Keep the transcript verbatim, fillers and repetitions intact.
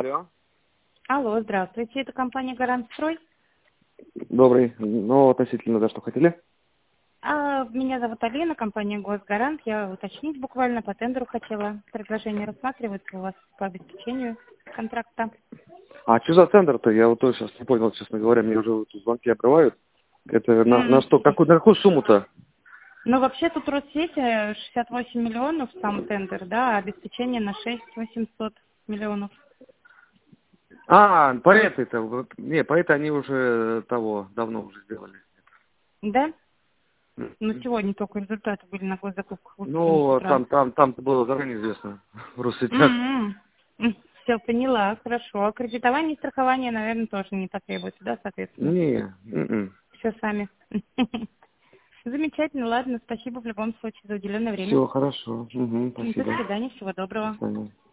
Алло. Алло, здравствуйте, это компания «Гарантстрой». Добрый. Ну, относительно, да, что хотели? А, меня зовут Алина, компания «Госгарант». Я уточнить буквально по тендеру хотела. Предложение рассматривается у вас по обеспечению контракта. А что за тендер-то? Я вот тоже сейчас не понял, честно говоря. Мне уже вот звонки обрывают. Это на, на М. что? Какую, на какую сумму-то? Ну, вообще тут Россети шестьдесят восемь миллионов, сам тендер, да, а обеспечение на шесть восемьсот миллионов. А, по этой-то. Вот, не, по этой они уже того, давно уже сделали. Да? Ну, М. сегодня только результаты были на госзакупках выпущены с Ну, утра. там, там, там было заранее известно в Россетях. Все, поняла, хорошо. А кредитование и страхование, наверное, тоже не потребуется, да, соответственно? Не, м-м. Все сами. Замечательно, ладно, спасибо в любом случае за уделенное время. Все хорошо. Мгм, До спасибо. свидания, всего До доброго. свидания.